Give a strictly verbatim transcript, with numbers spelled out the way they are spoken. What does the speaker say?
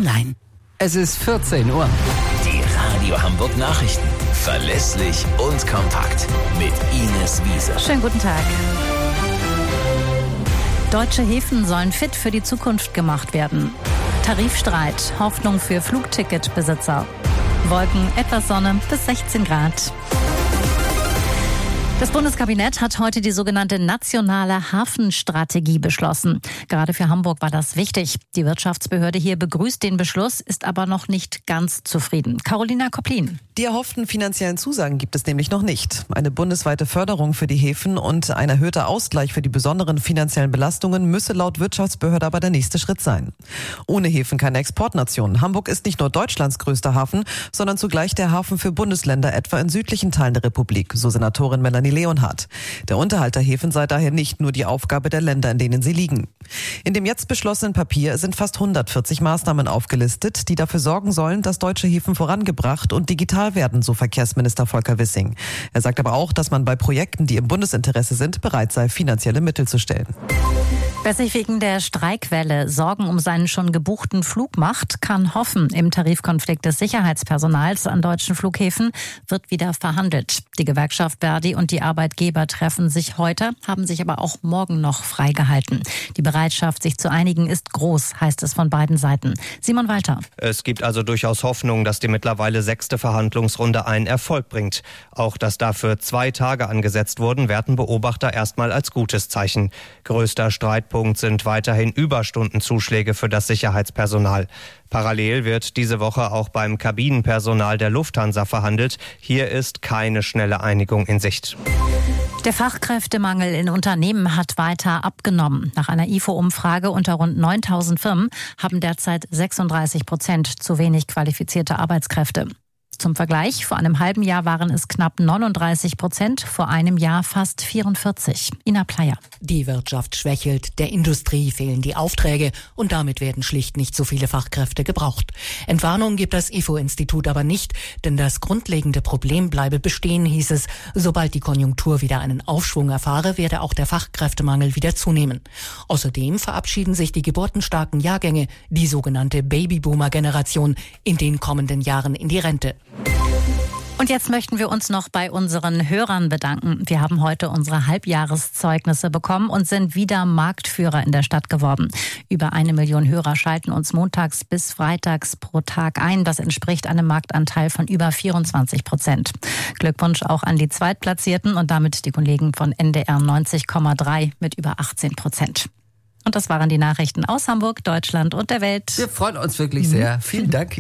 online. Es ist vierzehn Uhr. Die Radio Hamburg Nachrichten. Verlässlich und kompakt. Mit Ines Wiese. Schönen guten Tag. Deutsche Häfen sollen fit für die Zukunft gemacht werden. Tarifstreit, Hoffnung für Flugticketbesitzer. Wolken, etwas Sonne bis sechzehn Grad. Das Bundeskabinett hat heute die sogenannte nationale Hafenstrategie beschlossen. Gerade für Hamburg war das wichtig. Die Wirtschaftsbehörde hier begrüßt den Beschluss, ist aber noch nicht ganz zufrieden. Carolina Koplin. Die erhofften finanziellen Zusagen gibt es nämlich noch nicht. Eine bundesweite Förderung für die Häfen und ein erhöhter Ausgleich für die besonderen finanziellen Belastungen müsse laut Wirtschaftsbehörde aber der nächste Schritt sein. Ohne Häfen keine Exportnation. Hamburg ist nicht nur Deutschlands größter Hafen, sondern zugleich der Hafen für Bundesländer, etwa in südlichen Teilen der Republik, so Senatorin Melanie Leonhardt. Der Unterhalt der Häfen sei daher nicht nur die Aufgabe der Länder, in denen sie liegen. In dem jetzt beschlossenen Papier sind fast hundertvierzig Maßnahmen aufgelistet, die dafür sorgen sollen, dass deutsche Häfen vorangebracht und digital werden, so Verkehrsminister Volker Wissing. Er sagt aber auch, dass man bei Projekten, die im Bundesinteresse sind, bereit sei, finanzielle Mittel zu stellen. Wer sich wegen der Streikwelle Sorgen um seinen schon gebuchten Flug macht, kann hoffen, im Tarifkonflikt des Sicherheitspersonals an deutschen Flughäfen wird wieder verhandelt. Die Gewerkschaft Verdi und die Arbeitgeber treffen sich heute, haben sich aber auch morgen noch freigehalten. Die Bereitschaft, sich zu einigen, ist groß, heißt es von beiden Seiten. Simon Walter. Es gibt also durchaus Hoffnung, dass die mittlerweile sechste Verhandlungsrunde einen Erfolg bringt. Auch dass dafür zwei Tage angesetzt wurden, werten Beobachter erstmal als gutes Zeichen. Größter Streitpunkt sind weiterhin Überstundenzuschläge für das Sicherheitspersonal. Parallel wird diese Woche auch beim Kabinenpersonal der Lufthansa verhandelt. Hier ist keine schnelle Einigung in Sicht. Der Fachkräftemangel in Unternehmen hat weiter abgenommen. Nach einer I F O-Umfrage unter rund neuntausend Firmen haben derzeit sechsunddreißig Prozent zu wenig qualifizierte Arbeitskräfte. Zum Vergleich, vor einem halben Jahr waren es knapp neununddreißig Prozent, vor einem Jahr fast vierundvierzig. Ina Pleyer. Die Wirtschaft schwächelt, der Industrie fehlen die Aufträge und damit werden schlicht nicht so viele Fachkräfte gebraucht. Entwarnung gibt das I F O-Institut aber nicht, denn das grundlegende Problem bleibe bestehen, hieß es. Sobald die Konjunktur wieder einen Aufschwung erfahre, werde auch der Fachkräftemangel wieder zunehmen. Außerdem verabschieden sich die geburtenstarken Jahrgänge, die sogenannte Babyboomer-Generation, in den kommenden Jahren in die Rente. Und jetzt möchten wir uns noch bei unseren Hörern bedanken. Wir haben heute unsere Halbjahreszeugnisse bekommen und sind wieder Marktführer in der Stadt geworden. Über eine Million Hörer schalten uns montags bis freitags pro Tag ein. Das entspricht einem Marktanteil von über vierundzwanzig Prozent. Glückwunsch auch an die Zweitplatzierten und damit die Kollegen von N D R neunzig Komma drei mit über achtzehn Prozent. Und das waren die Nachrichten aus Hamburg, Deutschland und der Welt. Wir freuen uns wirklich sehr. Vielen Dank.